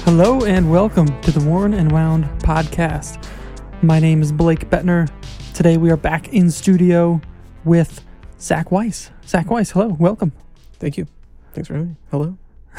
Hello and welcome to the Worn and Wound podcast. My name is Blake Bettner. Today we are back in studio with Zach Weiss. Zach Weiss, hello, welcome. Thank you. Thanks for having me. Hello.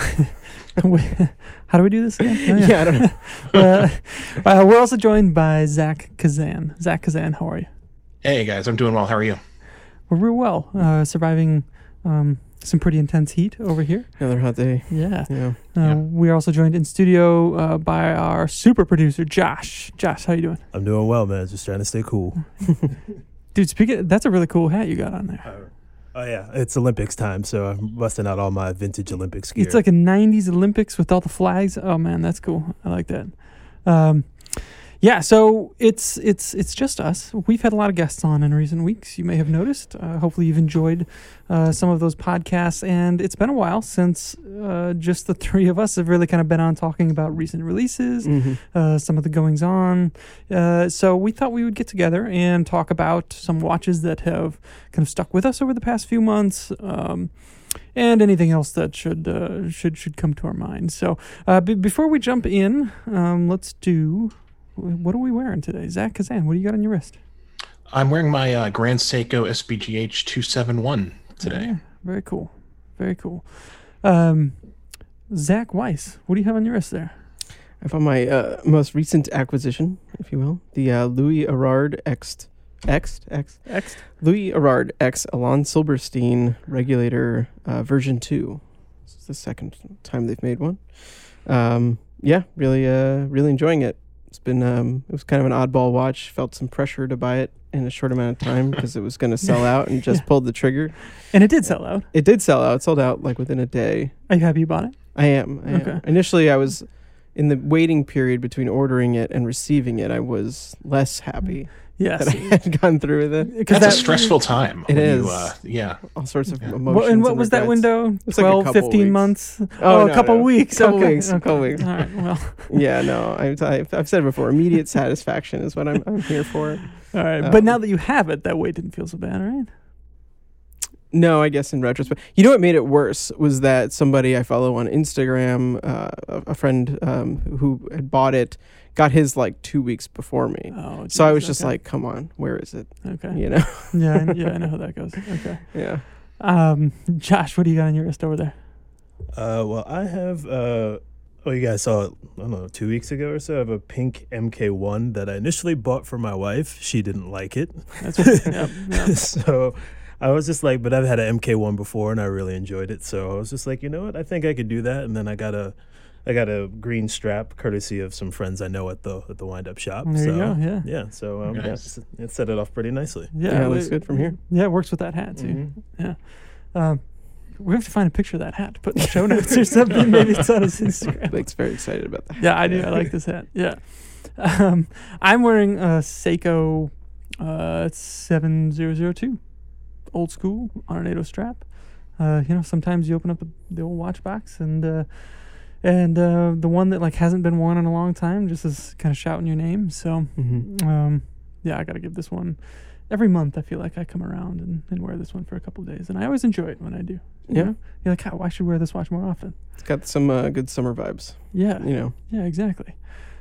How do we do this again? Oh, Yeah, I don't know. We're also joined by Zach Kazan. Zach Kazan, how are you? Hey guys, I'm doing well. How are you? We're real well. Surviving some pretty intense heat over here. Another hot day. Yeah. Yeah. We are also joined in studio by our super producer, Josh. Josh, how you doing? I'm doing well, man. Just trying to stay cool. Dude, that's a really cool hat you got on there. Oh, yeah. It's Olympics time, so I'm busting out all my vintage Olympics gear. It's like a 90s Olympics with all the flags. Oh, man, that's cool. I like that. Yeah, so it's just us. We've had a lot of guests on in recent weeks. You may have noticed. Hopefully you've enjoyed some of those podcasts. And it's been a while since just the three of us have really kind of been on talking about recent releases, some of the goings on. So we thought we would get together and talk about some watches that have kind of stuck with us over the past few months. And anything else that should come to our mind. So before we jump in, let's do... What are we wearing today? Zach Kazan, what do you got on your wrist? I'm wearing my Grand Seiko SBGH 271 today. Yeah, very cool. Very cool. Zach Weiss, what do you have on your wrist there? I found my most recent acquisition, if you will, the Louis Erard X Louis Erard X Alain Silberstein regulator version 2. This is the second time they've made one. Yeah, really enjoying it. It's been it was kind of an oddball watch. Felt some pressure to buy it in a short amount of time because it was going to sell out, and just pulled the trigger. And it did sell out. It did sell out. It sold out like within a day. Are you happy you bought it? I am. Okay. Initially, I was in the waiting period between ordering it and receiving it. I was less happy Yes. that I had gone through with it. Because That's a stressful time. It when is. Yeah. All sorts of Yeah. emotions. And what was that regrets. window? It's like a 12, couple 15 weeks. months? Oh, a couple weeks. Couple Okay. weeks. Okay. Couple weeks. All right, well. Yeah, no. I've said it before. Immediate satisfaction is what I'm here for. All right. But now that you have it, that wait didn't feel so bad, right? No, I guess in retrospect. You know what made it worse was that somebody I follow on Instagram, a friend who had bought it, got his like 2 weeks before me. Oh, So I was geez, just okay. like, come on, where is it? Okay. You know? Yeah, I know how that goes. Okay. Yeah. Josh, what do you got on your wrist over there? Well, I have, you guys saw it, I don't know, 2 weeks ago or so. I have a pink MK1 that I initially bought for my wife. She didn't like it. That's what, yep. So I was just like, but I've had an MK1 before and I really enjoyed it. So I was just like, you know what? I think I could do that. And then I got a green strap courtesy of some friends I know at the wind-up shop. There you go, yeah. Yeah, so Nice. it set it off pretty nicely. Yeah, it looks good from here. Yeah, it works with that hat too. Mhm. Yeah. We have to find a picture of that hat to put in the show notes or something. Maybe it's on his Instagram. Blake's very excited about that. Yeah, I do. I like this hat. Yeah. I'm wearing a Seiko 7002, old school on an 80 strap. Sometimes you open up the old watch box and the one that like hasn't been worn in a long time just is kind of shouting your name. So yeah, I got to give this one. Every month I feel like I come around and wear this one for a couple of days, and I always enjoy it when I do. Yeah. You're like, I should wear this watch more often. It's got some good summer vibes. Yeah. You know. Yeah, exactly.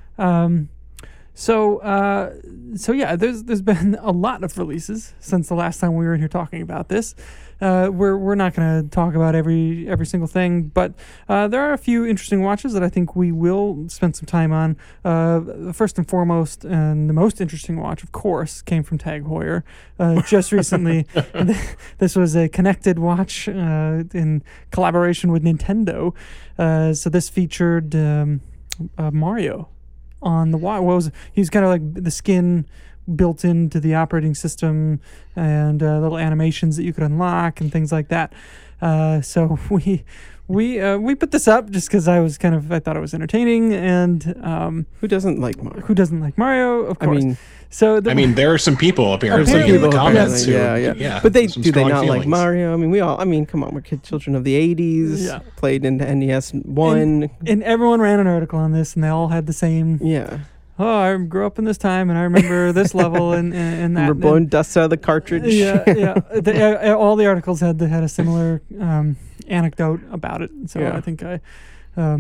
So yeah, there's been a lot of releases since the last time we were in here talking about this. We're not going to talk about every single thing, but there are a few interesting watches that I think we will spend some time on. First and foremost, and the most interesting watch, of course, came from Tag Heuer just recently. This was a connected watch in collaboration with Nintendo. So this featured Mario on the watch. He's kind of like the skin built into the operating system and little animations that you could unlock and things like that. So we put this up just because I thought it was entertaining, and Who doesn't like Mario? who doesn't like Mario? Of course. I mean, There are some people apparently There's some in the people, comments who, yeah. But do some they strong not like feelings. Mario? I mean, come on, we're children of the 80s. Yeah. Played into NES 1. And everyone ran an article on this, and they all had the same. Yeah. Oh, I grew up in this time, and I remember this level and that. We're blowing dust out of the cartridge. Yeah. All the articles had a similar anecdote about it. So Yeah. I think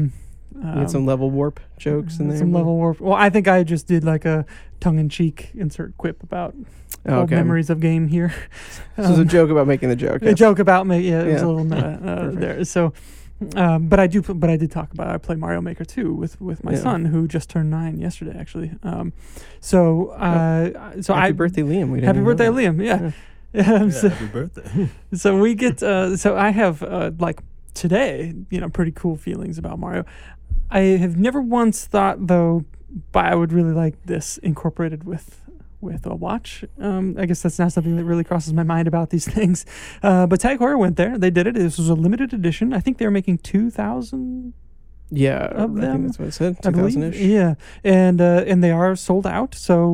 You had some level warp jokes in there. Some level warp. Well, I think I just did like a tongue-in-cheek insert quip about old memories of game here. So it was a joke about making the joke. A joke about me. Yeah, it was a little Perfect. there. So, but I did talk about I play Mario Maker 2 with my son who just turned 9 yesterday actually. So happy birthday, Liam. We didn't happy even birthday, know that. Liam. Yeah. Happy birthday. So we get so I have like today, pretty cool feelings about Mario. I have never once thought though, but I would really like this incorporated with a watch. I guess that's not something that really crosses my mind about these things. But Tag Heuer went there. They did it. This was a limited edition. I think they were making 2,000. Yeah, of I them, think that's what it said. I believe. 2,000-ish. Yeah, and they are sold out. So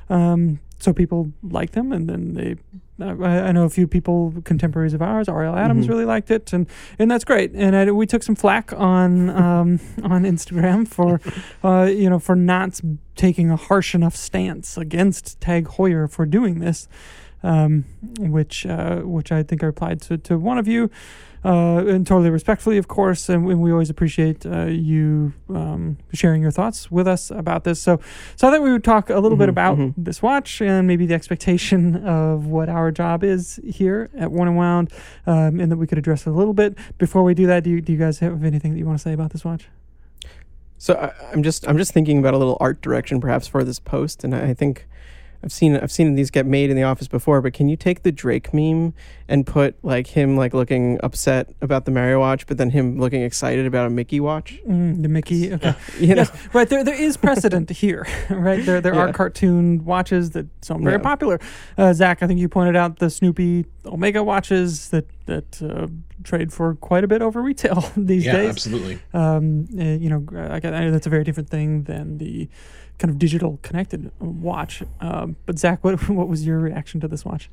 people like them, and then they. I know a few people, contemporaries of ours. Ariel Adams really liked it, and that's great. And we took some flack on Instagram for not taking a harsh enough stance against Tag Heuer for doing this, which I think I replied to one of you. And totally respectfully, of course, and we always appreciate you sharing your thoughts with us about this. So I thought we would talk a little bit about this watch and maybe the expectation of what our job is here at Worn and Wound, and that we could address it a little bit. Before we do that, do you guys have anything that you want to say about this watch? So I'm just thinking about a little art direction perhaps for this post, and I think I've seen these get made in the office before, but can you take the Drake meme and put like him like looking upset about the Mario watch, but then him looking excited about a Mickey watch? The Mickey, okay. Yes, right. There is precedent here, right? There are cartoon watches that are very popular. Zach, I think you pointed out the Snoopy Omega watches that trade for quite a bit over retail these days. Yeah, absolutely. I know that's a very different thing than the kind of digital connected watch. But Zach, what was your reaction to this watch?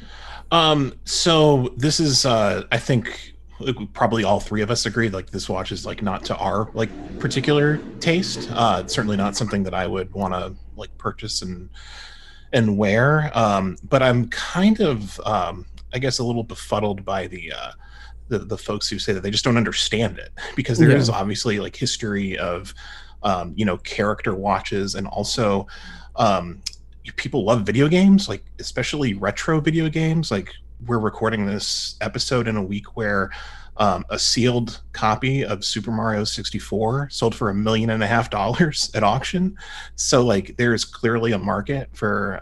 So this is, I think probably all three of us agreed, like this watch is like not to our like particular taste. Certainly not something that I would want to like purchase and wear. But I'm kind of, I guess a little befuddled by the folks who say that they just don't understand it, because there is obviously like history of, character watches, and also people love video games, like especially retro video games. Like we're recording this episode in a week where a sealed copy of Super Mario 64 sold for $1.5 million at auction. So like there's clearly a market for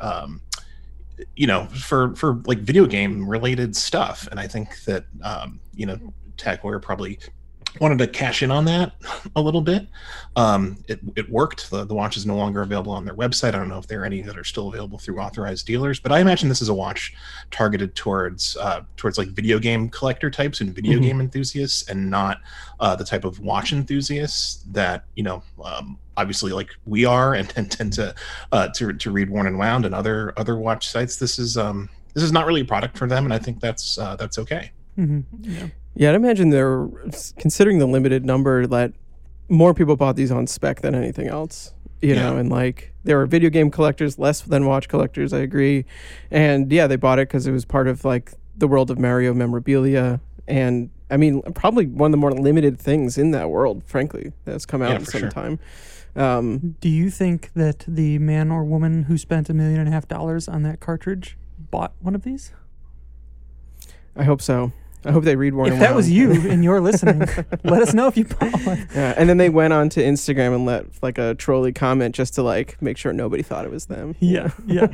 for like video game related stuff, and I think that Tag Heuer probably wanted to cash in on that a little bit. It worked. The watch is no longer available on their website. I don't know if there are any that are still available through authorized dealers, but I imagine this is a watch targeted towards like video game collector types and video game enthusiasts, and not the type of watch enthusiasts that obviously like we are and tend to read Worn and Wound and other watch sites. This is not really a product for them, and I think that's okay. Yeah, I'd imagine they're considering the limited number that more people bought these on spec than anything else, you know, and like there were video game collectors less than watch collectors. I agree. And they bought it because it was part of like the world of Mario memorabilia. And I mean, probably one of the more limited things in that world, frankly, that's come out in some time. Do you think that the man or woman who spent $1.5 million on that cartridge bought one of these? I hope so. I hope they read Worn and If Wound. that was you and you're listening, let us know if you bought one. Yeah, and then they went on to Instagram and left like a trolly comment just to like make sure nobody thought it was them. Yeah.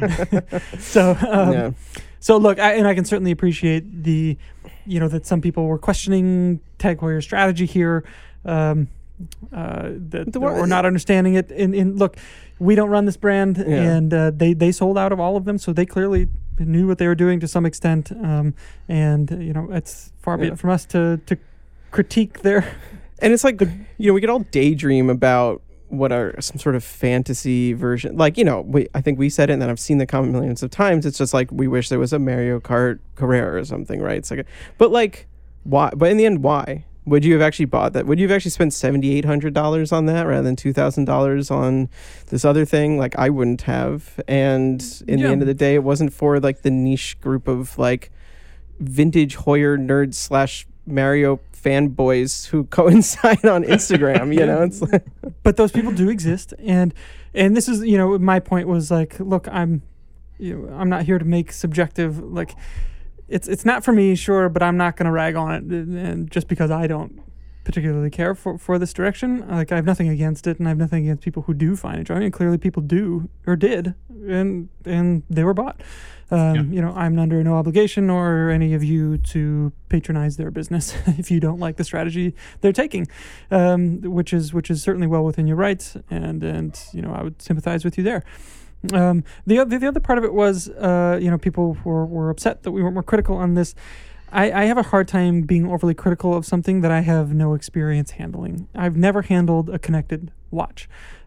So look, I can certainly appreciate the, that some people were questioning Tag Heuer's strategy here, that we're not understanding it. And look, we don't run this brand, and they sold out of all of them, so they clearly knew what they were doing to some extent, and it's far be it from us to critique their. And it's like we could all daydream about what are some sort of fantasy version, like I think we said it, and then I've seen the comment millions of times. It's just like we wish there was a Mario Kart Carrera or something, right? It's like, but like why? But in the end, why? Would you have actually bought that? Would you have actually spent $7,800 on that rather than $2,000 on this other thing? Like I wouldn't have. And in the end of the day, it wasn't for like the niche group of like vintage Heuer nerds / Mario fanboys who coincide on Instagram. You know, it's like, but those people do exist, and this is, my point was like, look, I'm not here to make subjective, like, it's not for me, sure, but I'm not going to rag on it, and just because I don't particularly care for this direction. Like, I have nothing against it, and I have nothing against people who do find enjoyment. And clearly, people do or did, and they were bought. I'm under no obligation or any of you to patronize their business if you don't like the strategy they're taking, which is certainly well within your rights, and I would sympathize with you there. The other part of it was, people were upset that we weren't more critical on this. I have a hard time being overly critical of something that I have no experience handling. I've never handled a connected watch.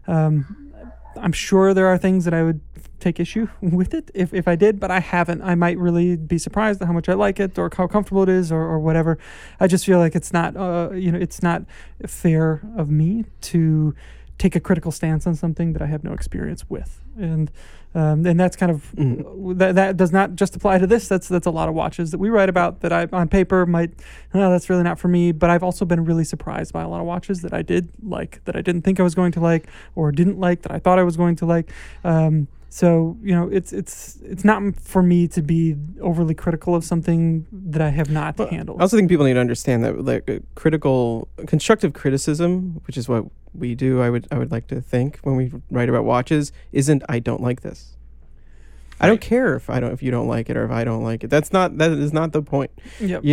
I'm sure there are things that I would take issue with it if I did, but I haven't. I might really be surprised at how much I like it or how comfortable it is or whatever. I just feel like it's not, it's not fair of me to take a critical stance on something that I have no experience with. And that's kind of that does not just apply to this. That's a lot of watches that we write about that I on paper might, that's really not for me. But I've also been really surprised by a lot of watches that I did like, that I didn't think I was going to like, or didn't like that I thought I was going to like. So it's not for me to be overly critical of something that I have not handled. I also think people need to understand that, like, constructive criticism, which is what we do, I would like to think when we write about watches, isn't I don't like this. I don't care if you don't like it or if I don't like it. That is not the point. Yep.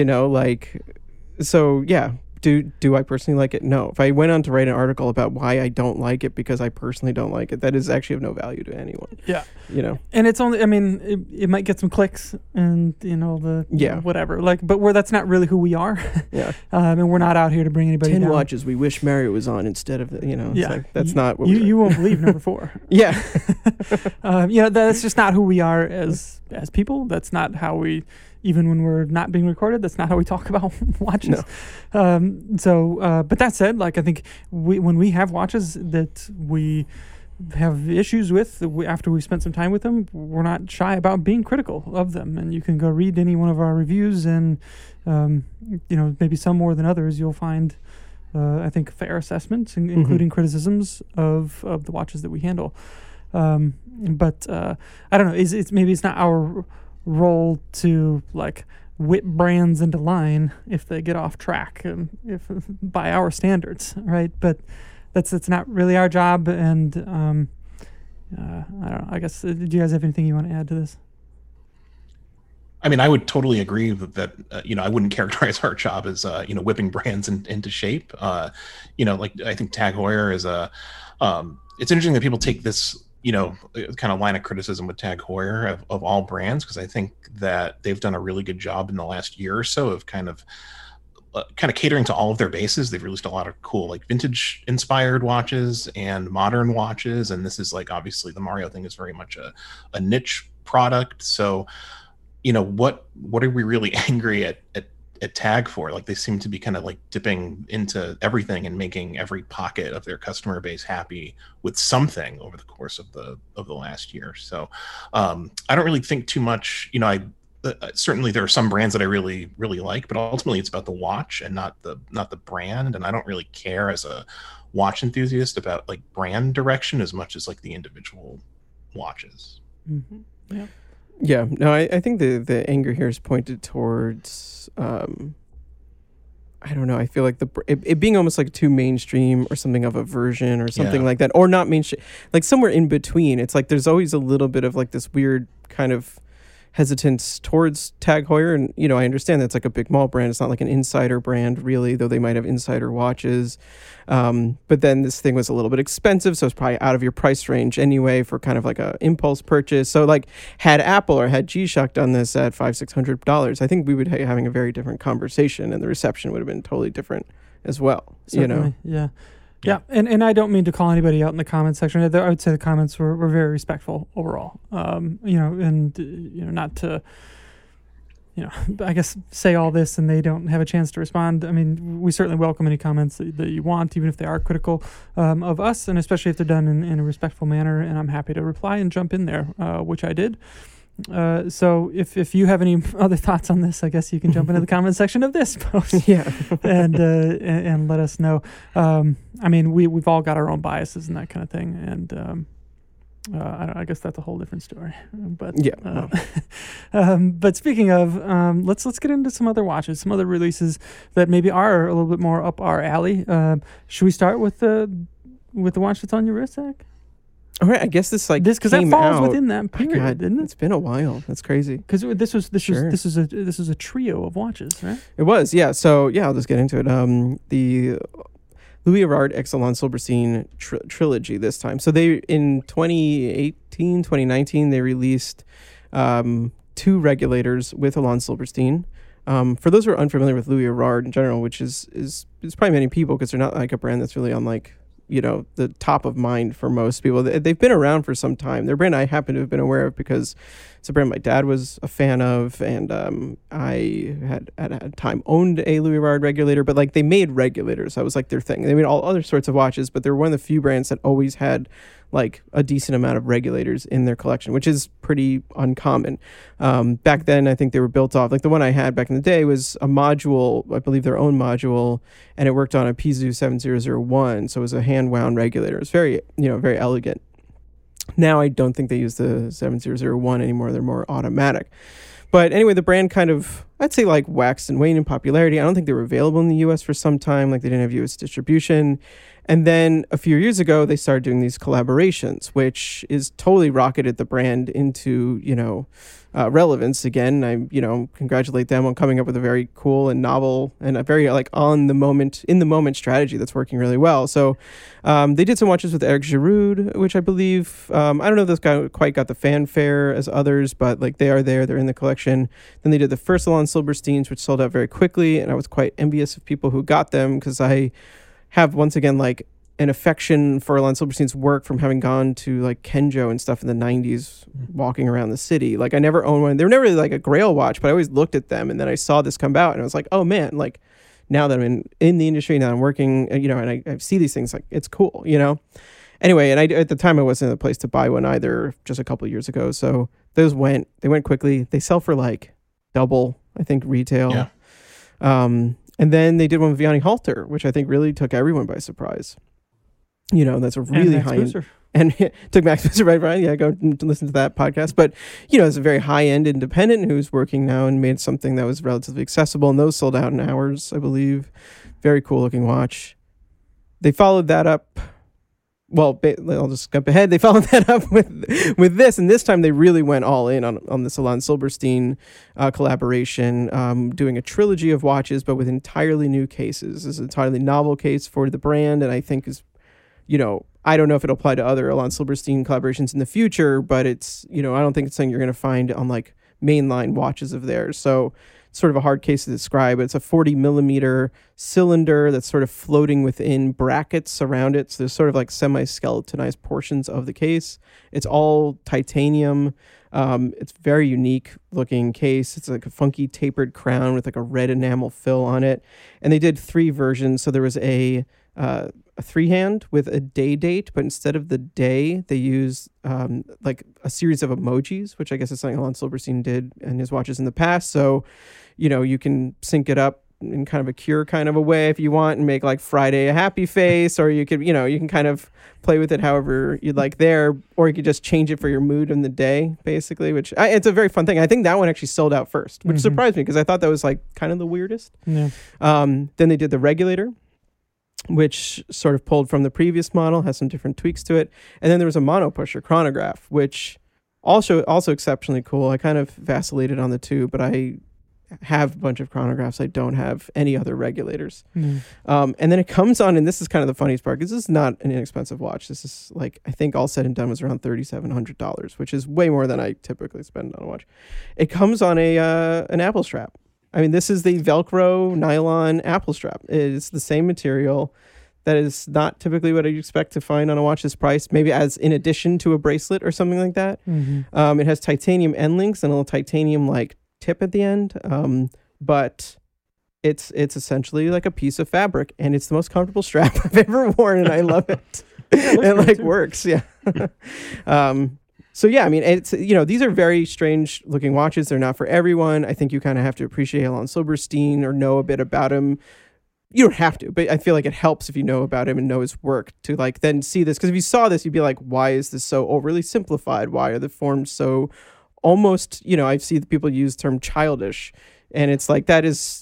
So yeah. Do I personally like it? No. If I went on to write an article about why I don't like it because I personally don't like it, that is actually of no value to anyone. Yeah. And it's only, it might get some clicks and, whatever. Like, but that's not really who we are. Yeah. And we're not out here to bring anybody 10 down. watches we wish Mario was on instead of, Yeah. Like, that's not what you won't believe number 4. Yeah. That's just not who we are as people. That's not how we, even when we're not being recorded, that's not how we talk about watches. No. But that said, like, I think when we have watches that we have issues with, after we've spent some time with them, we're not shy about being critical of them. And you can go read any one of our reviews, and maybe some more than others, you'll find, I think, fair assessments, including criticisms of the watches that we handle. But I don't know. Maybe it's not our role to, like, whip brands into line if they get off track, and if by our standards, right? But that's not really our job. And I don't know. I guess, do you guys have anything you want to add to this? I mean, I would totally agree with that. I wouldn't characterize our job as whipping brands into shape. Like, I think Tag Heuer is it's interesting that people take this kind of line of criticism with Tag Heuer of all brands, because I think that they've done a really good job in the last year or so of kind of catering to all of their bases. They've released a lot of cool, like, vintage inspired watches and modern watches, and this is, like, obviously the Mario thing is very much a niche product. So what are we really angry at Tag for? Like, they seem to be kind of, like, dipping into everything and making every pocket of their customer base happy with something over the course of the last year. So I don't really think too much. Certainly there are some brands that I really, really like, but ultimately it's about the watch and not the brand. And I don't really care as a watch enthusiast about, like, brand direction as much as, like, the individual watches. Mm-hmm. Yeah. Yeah, no, I think the anger here is pointed towards, I don't know, I feel like it being almost like too mainstream or something of a version or something like that, or not mainstream, like somewhere in between. It's like there's always a little bit of, like, this weird kind of hesitance towards Tag Heuer, and I understand that's like a big mall brand. It's not like an insider brand really, though they might have insider watches. But then this thing was a little bit expensive, so it's probably out of your price range anyway for kind of like a impulse purchase. So, like, had Apple or had G-Shock done this at $500-600, I think we would be having a very different conversation, and the reception would have been totally different as well. Certainly, Yeah, and I don't mean to call anybody out in the comments section. I would say the comments were very respectful overall. Not to, I guess, say all this and they don't have a chance to respond. I mean, we certainly welcome any comments that you want, even if they are critical of us, and especially if they're done in a respectful manner. And I'm happy to reply and jump in there, which I did. So if you have any other thoughts on this, I guess you can jump into the comment section of this post. Yeah. and let us know. I mean, we've all got our own biases and that kind of thing, and I guess that's a whole different story. But Yeah. but speaking of, let's get into some other watches, some other releases that maybe are a little bit more up our alley. Should we start with the watch that's on your wrist, Zach? All right, I guess this like Because that came falls out. within that My period, God, didn't it? it's been a while. That's crazy. Because this Sure. is a trio of watches, right? It was, yeah. So yeah, I'll just get into it. The Louis Erard Exelon Silberstein trilogy this time. So they in 2019 they released 2 regulators with Alon Silberstein. For those who are unfamiliar with Louis Erard in general, which is probably many people because they're not like a brand that's really on like, you know, the top of mind for most people. They've been around for some time. They're a brand I happen to have been aware of because it's a brand my dad was a fan of, and I had at a time owned a Louis Erard regulator, but like they made regulators. That was like their thing. They made all other sorts of watches, but they're one of the few brands that always had like a decent amount of regulators in their collection, which is pretty uncommon. Back then, I think they were built off, like the one I had back in the day was a module, I believe their own module, and it worked on a Pizu 7001. So it was a hand wound regulator. It's very, very elegant. Now I don't think they use the 7001 anymore. They're more automatic. But anyway, the brand kind of, I'd say like waxed and waned in popularity. I don't think they were available in the US for some time. Like they didn't have US distribution. And then a few years ago, they started doing these collaborations, which is totally rocketed the brand into, relevance again. I, congratulate them on coming up with a very cool and novel and a very like in the moment strategy that's working really well. So they did some watches with Eric Giroud, which I believe, I don't know if this guy quite got the fanfare as others, but like they are there, they're in the collection. Then they did the first Alon Silbersteins, which sold out very quickly. And I was quite envious of people who got them because I have once again like an affection for Alon Silberstein's work from having gone to like Kenjo and stuff in the 90s, walking around the city. Like I never owned one. They were never really like a grail watch, but I always looked at them, and then I saw this come out and I was like, oh man, like now that I'm in the industry, now I'm working, and I see these things, like it's cool, Anyway, and at the time I wasn't in a place to buy one either, just a couple of years ago. So they went quickly. They sell for like double, I think, retail. Yeah. And then they did one with Vianney Halter, which I think really took everyone by surprise. That's a really high end. And it took Max Spencer, right? Yeah, go and listen to that podcast. But, it's a very high-end independent who's working now and made something that was relatively accessible. And those sold out in hours, I believe. Very cool-looking watch. They followed that up. Well, I'll just skip ahead. They followed that up with this, and this time they really went all in on this Alon Silberstein collaboration, doing a trilogy of watches, but with entirely new cases. This is an entirely novel case for the brand, and I think is, I don't know if it'll apply to other Alon Silberstein collaborations in the future, but it's, I don't think it's something you're going to find on like mainline watches of theirs. So it's sort of a hard case to describe. It's a 40 millimeter cylinder that's sort of floating within brackets around it. So there's sort of like semi-skeletonized portions of the case. It's all titanium. It's very unique looking case. It's like a funky tapered crown with like a red enamel fill on it. And they did 3 versions. So there was a 3-hand with a day date, but instead of the day, they use like a series of emojis, which I guess is something Alon Silberstein did in his watches in the past. So, you can sync it up in kind of a Cure kind of a way if you want and make like Friday a happy face, or you could, you can kind of play with it however you'd like there, or you could just change it for your mood in the day, basically, which it's a very fun thing. I think that one actually sold out first, which surprised me because I thought that was like kind of the weirdest. Yeah. Then they did the regulator, which sort of pulled from the previous model, has some different tweaks to it. And then there was a mono pusher chronograph, which also exceptionally cool. I kind of vacillated on the two, but I have a bunch of chronographs. I don't have any other regulators. And then it comes on, and this is kind of the funniest part, because this is not an inexpensive watch. This is like, I think all said and done was around $3,700, which is way more than I typically spend on a watch. It comes on an Apple strap. I mean, this is the Velcro nylon Apple strap. It's the same material. That is not typically what I'd expect to find on a watch this price, maybe as in addition to a bracelet or something like that. It has titanium end links and a little titanium like tip at the end. But it's essentially like a piece of fabric, and it's the most comfortable strap I've ever worn, and I love it. It like works. Yeah. So yeah, I mean, it's, these are very strange looking watches. They're not for everyone. I think you kind of have to appreciate Alan Silberstein or know a bit about him. You don't have to, but I feel like it helps if you know about him and know his work to like then see this. Because if you saw this, you'd be like, why is this so overly simplified? Why are the forms so almost, I've seen people use the term childish, and it's like that is,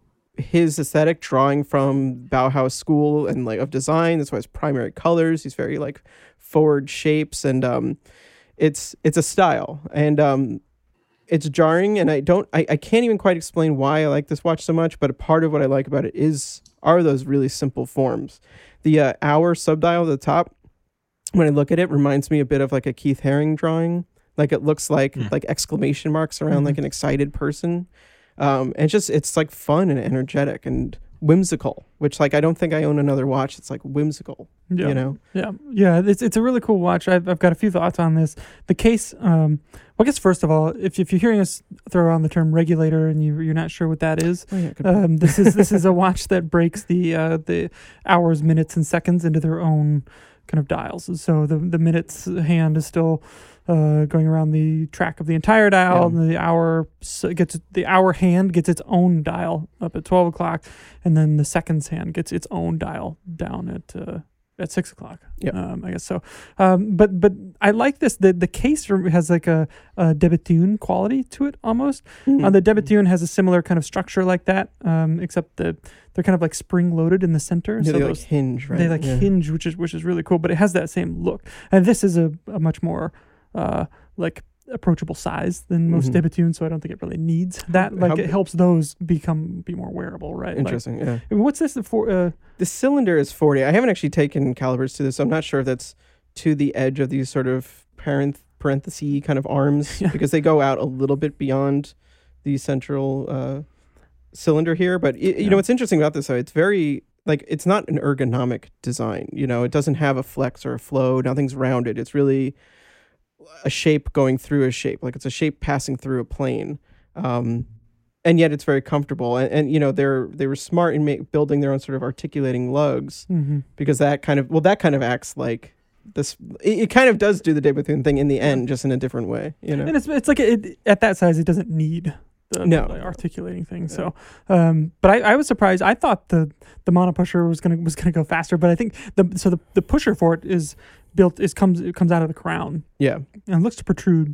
his aesthetic drawing from Bauhaus school and like of design. That's why his primary colors. He's very like forward shapes, and it's a style, and it's jarring, and I can't even quite explain why I like this watch so much, but a part of what I like about it are those really simple forms. The hour subdial at the top, when I look at it, reminds me a bit of like a Keith Haring drawing. Like it looks like exclamation marks around like an excited person. And it's like fun and energetic and whimsical, which like I don't think I own another watch. It's like whimsical, Yeah. It's a really cool watch. I've got a few thoughts on this. The case. Well, I guess first of all, if you're hearing us throw around the term regulator and you're not sure what that is, this is a watch that breaks the hours, minutes, and seconds into their own kind of dials. So the minutes hand is still going around the track of the entire dial, and the hour hand gets its own dial up at 12 o'clock, and then the seconds hand gets its own dial down at 6 o'clock. I guess so. But I like this. The case has like a Debetune quality to it almost. The Debetune has a similar kind of structure like that, except that they're kind of like spring loaded in the center. Yeah, so they like hinge, right? They hinge, which is really cool. But it has that same look, and this is a much more like approachable size than most Debetune, so I don't think it really needs that. Like it helps those be more wearable, right? Interesting. Like, what's this for? The cylinder is 40. I haven't actually taken calibers to this, so I'm not sure if that's to the edge of these sort of parenthesis kind of arms because they go out a little bit beyond the central cylinder here. But you know what's interesting about this? Though, it's very like it's not an ergonomic design. It doesn't have a flex or a flow. Nothing's rounded. It's really a shape going through a shape, like it's a shape passing through a plane, and yet it's very comfortable. And they were smart in building their own sort of articulating lugs because that kind of acts like this. It kind of does do the Debetune thing in the end, just in a different way. And it's like at that size, it doesn't need the articulating thing. So, but I was surprised. I thought the mono pusher was gonna go faster, but I think the pusher for it is built comes out of the crown. Yeah, and looks to protrude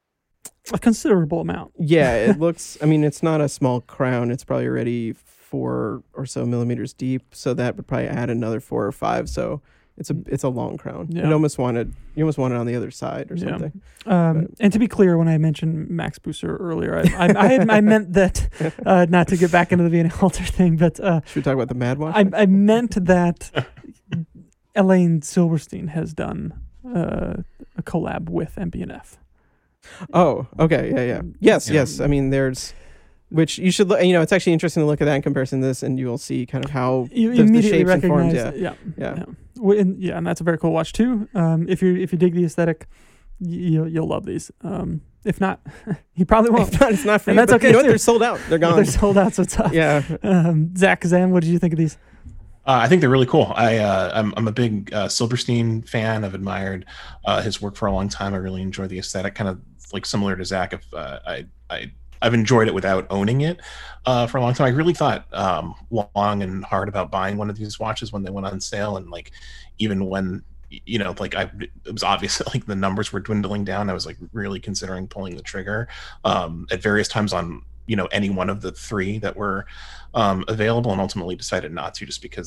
a considerable amount. Yeah, it looks. I mean, it's not a small crown. It's probably already 4 or so millimeters deep. So that would probably add another 4 or 5. So it's a long crown. Yeah. You almost want it on the other side or something. And to be clear, when I mentioned Max Busser earlier, I meant that not to get back into the Vienna Halter thing, but should we talk about the Mad Watch? I meant that Elaine Silberstein has done a collab with MB&F. Oh, okay, yeah. Yes. I mean, which you should look. It's actually interesting to look at that in comparison to this, and you will see kind of how you immediately the shapes recognize. And forms, Yeah. Well, and that's a very cool watch too. If you dig the aesthetic, you'll love these. If not, you probably won't. If not, it's not for and you. That's okay. You know what? They're sold out. They're gone. They're sold out. So it's tough. Yeah. Zach Kazan, what did you think of these? I think they're really cool. I'm a big Silberstein fan. I've admired his work for a long time. I really enjoy the aesthetic, kind of like similar to Zach. I've enjoyed it without owning it for a long time. I really thought long and hard about buying one of these watches when they went on sale, and like even when it was obvious that like the numbers were dwindling down, I was like really considering pulling the trigger at various times on any one of the 3 that were available, and ultimately decided not to, just because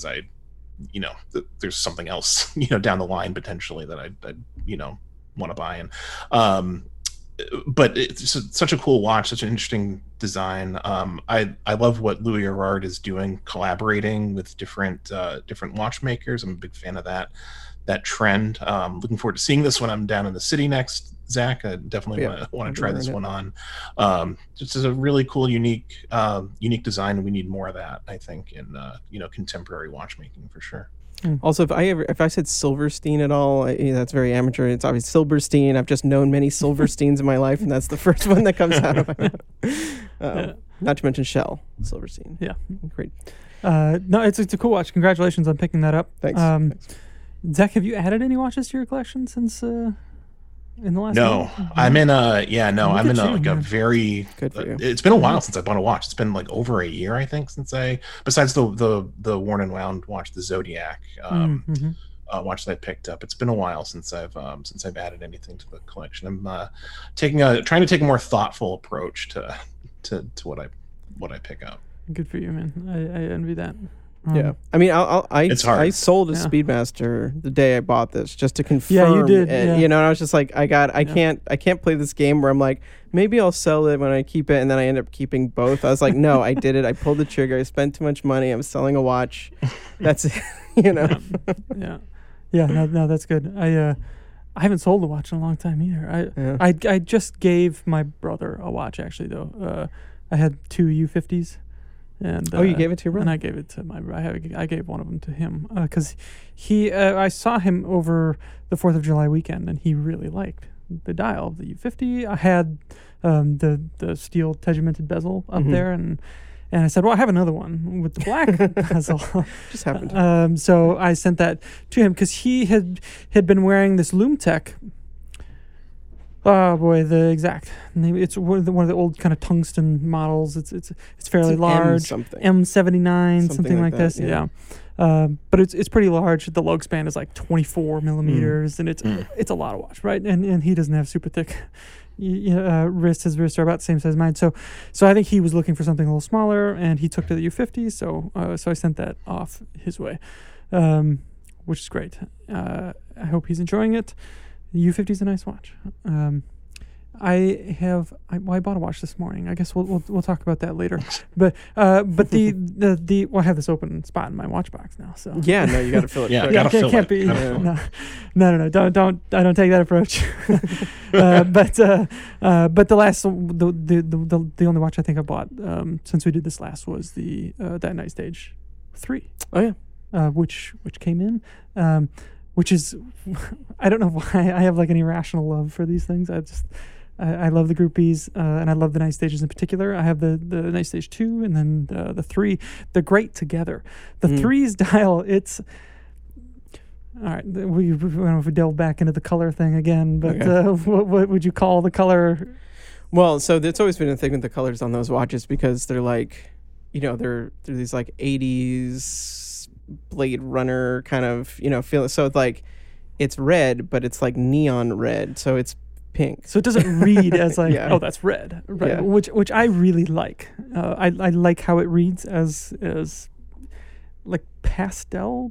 there's something else down the line potentially that I'd want to buy. And but it's such a cool watch, such an interesting design. I love what Louis Erard is doing, collaborating with different watchmakers. I'm a big fan of that trend. Looking forward to seeing this when I'm down in the city next, Zach. I definitely want to try this one on. Just as a really cool, unique design. We need more of that, I think, in contemporary watchmaking for sure. Also, if I said Silverstein at all, that's very amateur. It's obviously Silberstein. I've just known many Silversteins in my life, and that's the first one that comes out of my mouth. Not to mention Shell Silverstein. Yeah, great. No, it's a cool watch. Congratulations on picking that up. Thanks. Zach, have you added any watches to your collection since? in the last? No, month? I'm in a no, Look I'm in at a you, like a man. very. Good for you. It's been a while since I bought a watch. It's been like over a year, I think, since I. Besides the Worn and Wound watch, the Zodiac Mhm. watch that I picked up. It's been a while since I've added anything to the collection. I'm trying to take a more thoughtful approach to what I pick up. Good for you, man. I envy that. Yeah, I mean, It's hard. I sold a Yeah. Speedmaster the day I bought this just to confirm. you did, it, yeah. You know, and I was just like, I can't play this game where I'm like, maybe I'll sell it when I keep it, and then I end up keeping both. I was like, no, I did it. I pulled the trigger. I spent too much money. I'm selling a watch. That's it. You know. Yeah. No, that's good. I haven't sold a watch in a long time either. Yeah. I just gave my brother a watch actually though. I had two U50s, and Oh, you gave it to your brother? and I gave it to my. I gave one of them to him because he. I saw him over the 4th of July weekend, and he really liked the dial of the U50. I had the steel tegimented bezel up Mhm. there, and I said, well, I have another one with the black bezel. Just happened. So I sent that to him because he had been wearing this Loomtech. Oh boy, the exact name. It's one of the old kind of tungsten models. It's fairly It's an large. something. M79, something like that, this. yeah. Yeah. But it's pretty large. The lug span is like 24 millimeters, and it's a lot of watch, right? And he doesn't have super thick wrists. His wrists are about the same size as mine. So I think he was looking for something a little smaller, and he took to the U50. So I sent that off his way, which is great. I hope he's enjoying it. The U50 is a nice watch. I bought a watch this morning. I guess we'll talk about that later. But the I have this open spot in my watch box now. So Yeah, no, you got to fill it. Yeah, quick. gotta fill can't it. be. Gotta fill it. No. Don't. I don't take that approach. But the only watch I think I bought since we did this last was the that Night Stage 3. Oh yeah. Which came in, which is, I don't know why I have like an irrational love for these things. I love the Group Bs, and I love the Night Stages in particular. I have the Night Stage 2 and then the 3. They're great together. The 3's dial, it's, all right, we don't know if we delve back into the color thing again, but Okay. what would you call the color? Well, so it's always been a thing with the colors on those watches because they're like, you know, they're these like 80s Blade Runner kind of, you know, feel. So it's like, it's red, but it's like neon red. So it's pink. So it doesn't read as like, Yeah. oh, that's red, right? Yeah. Which I really like. I like how it reads as like pastel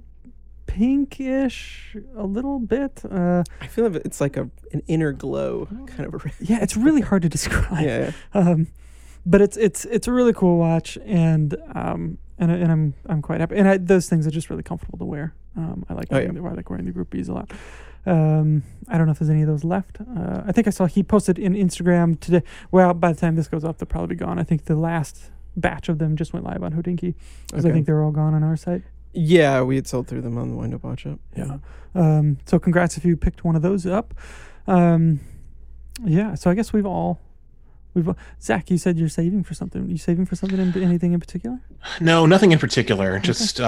pinkish a little bit. I feel like it's like an inner glow kind of a red. Yeah, it's really hard to describe. Yeah. But it's a really cool watch, and I'm quite happy. And those things are just really comfortable to wear. I like Oh, yeah. I like wearing the Group Bs a lot. I don't know if there's any of those left. I think I saw he posted in Instagram today. Well, by the time this goes up, they'll probably be gone. I think the last batch of them just went live on Hodinkee because I Okay. think they're all gone on our site. Yeah, we had sold through them on the Wind Up Watch Up. Yeah. So congrats if you picked one of those up. Yeah. So I guess we've Zach, you said you're saving for something. You saving for something? Anything in particular? No, nothing in particular. Just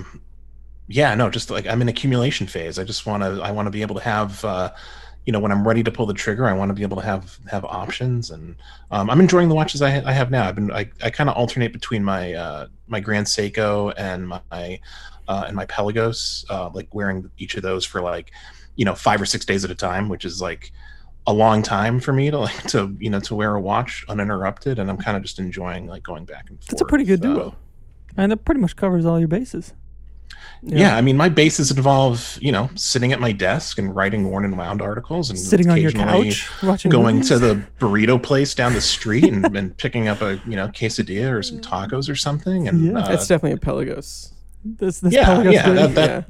just like I'm in accumulation phase. I want to be able to have when I'm ready to pull the trigger, I want to be able to have options, and I'm enjoying the watches I have now. I kind of alternate between my my Grand Seiko and my Pelagos, like wearing each of those for 5 or 6 days at a time, which is like a long time for me to wear a watch uninterrupted, and I'm kind of just enjoying like going back and forth. That's a pretty good duo, and that pretty much covers all your bases. Yeah, I mean, my bases involve, sitting at my desk and writing Worn and Wound articles, and Sitting on your occasionally couch, watching going movies. to the burrito place down the street and picking up a quesadilla or some tacos or something. And Yeah. That's definitely a Pelagos. This yeah, Pelagos yeah, dude.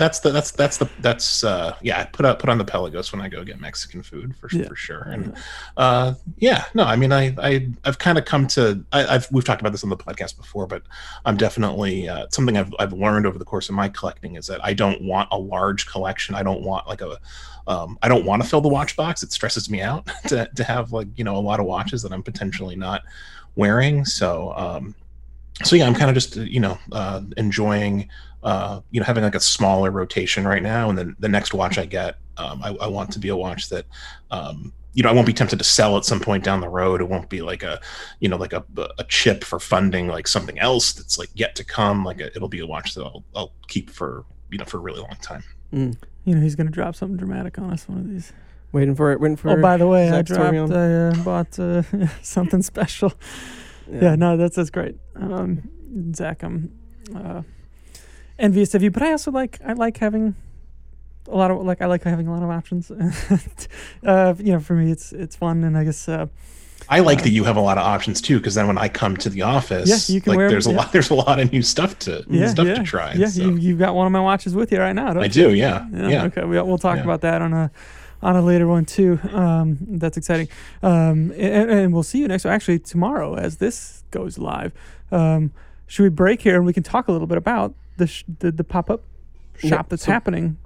I put on the Pelagos when I go get Mexican food for sure. And I mean, I've kind of come to we've talked about this on the podcast before, but I'm definitely something I've learned over the course of my collecting is that I don't want a large collection. I don't want I don't want to fill the watch box. It stresses me out to have a lot of watches that I'm potentially not wearing. So So yeah, I'm kind of just enjoying having like a smaller rotation right now, and then the next watch I get, I want to be a watch that I won't be tempted to sell at some point down the road. It won't be like a chip for funding like something else that's like yet to come. Like it'll be a watch that I'll keep for a really long time. He's gonna drop something dramatic on us one of these. Waiting for it. Oh, by the way, Zach's story I bought something special. Yeah, no, that's great. Zach, I'm envious of you, but I like having a lot of having a lot of options. For me, it's fun, and I guess I like that you have a lot of options too, because then when I come to the office, you can wear there's a lot of new stuff to try. Yeah, so. you've got one of my watches with you right now, don't you? I do, yeah. Okay, we'll talk about that on a later one too. That's exciting. And we'll see you next. Actually, tomorrow, as this goes live, should we break here and we can talk a little bit about the pop-up shop that's happening?